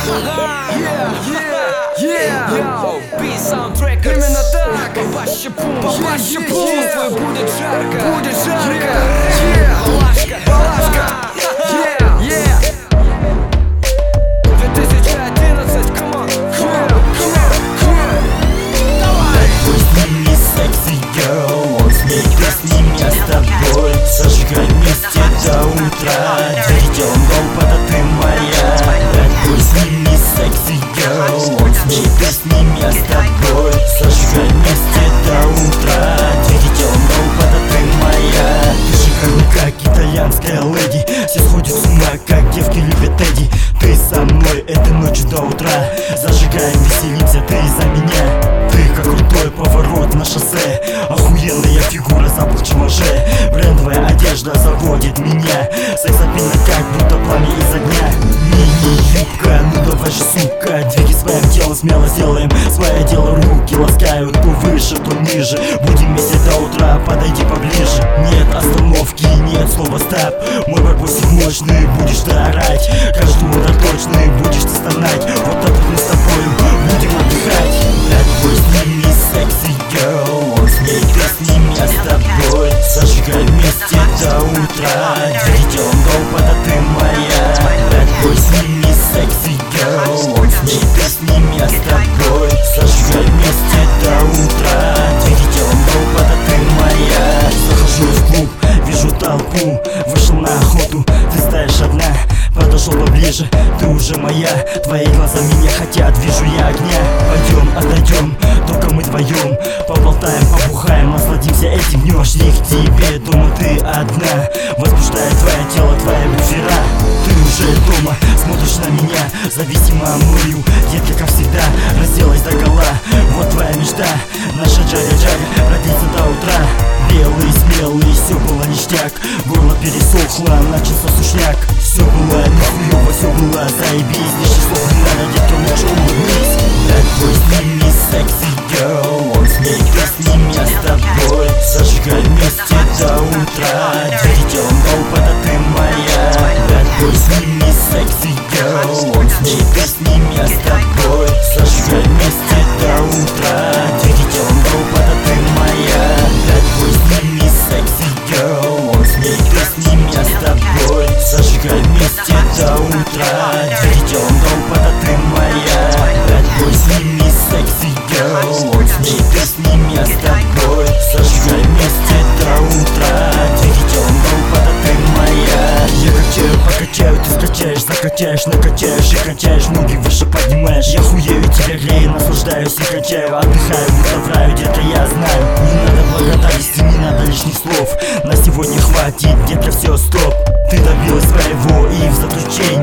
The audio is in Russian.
B-Soundtrackers. Именно так. Попаще пум, твой будет жарко. Будет жарко. Балашка, балашка. 2011, come on. Давай. Пусть с ними секси girl, он с ней, ты с ними, я с тобой. Зажигай вместе до утра. Ведем долпада, ты моя. Пусть с ними секси girl, он с ней, ты с ними, я с тобой. Зажигай вместе до утра. Ведем долпада, ты моя. Ты шикарна, как итальянская леди. Все сходят с ума, как девки любят Эдди. Ты со мной этой ночью до утра. Зажигаем, веселимся, ты за меня. Ты как крутой поворот на шоссе. Охуенная фигура, запах чможе. Брендовая одежда заводит меня. Секс-апильно, как будто пламя из огня. Мини-юбка, ну давай же, сука. Двигай своим телом, смело сделаем свое дело. Руки ласкают то выше, то ниже. Будем вместе до утра, подойди поближе. Нет остановки, нет слова стоп. Мой барбосик мощный, будешь ты орать. Каждый удар точный, будешь ты стонать. Вот так мы с тобой будем отдыхать. Бой с ними секси girl, он с ней, ты с ним, я с тобой. Зажигай вместе до утра. Ведем долпада, ты моя. Бой с ними секси girl, он с ней, ты с ним, я с тобой. Зажигай вместе до утра. Ведем долпада, ты моя. Захожу в клуб, вижу толпу. Вышел на охоту, ты стоишь одна. Подошел поближе, ты уже моя. Твои глаза меня хотят, вижу я огня. Пойдем, отойдем, только мы вдвоем. Поболтаем, побухаем, насладимся этим днем. Шли к тебе, дома ты одна. Возбуждает твое тело, твоя буфера. Ты уже дома, смотришь на меня, зависимо мною. Детка, как всегда, разделась догола. Вот твоя мечта, наша джага-джага родится до утра. Белый, смелый, все было ништяк. Горло пересохло, начался сушняк. Все было нихуево, все было заебись. Лишних слов не надо, детка, лучше улыбнись. Такой с ними секси girl, он с ней, ты с ним, я с тобой. Зажигай вместе до утра. Ведем долпада, ты моя. Такой с ними секси girl, он с ней, ты с ним, я с тобой. Зажигай вместе до утра. Ведем долпада, ты моя. Такой с ними секси girl, он с ней, ты с ним, я с тобой. Зажигай вместе до утра. Ведем долпада, ты моя. Такой с ними секси girl, он с ней, ты с ним, я с тобой. Зажигай вместе до утра. Ведем долпада, ты моя. Я качаю, покачаю, ты скачаешь, закачаешь, накачаешь и качаешь, ноги выше поднимаешь. Я хуею, тебя грею, наслаждаюсь и качаю. Отдыхаю, будто в раю, детка, я знаю. Не надо благодарности, не надо лишних слов. На сегодня хватит, детка, все, стоп. Ты добилась своего и в заключение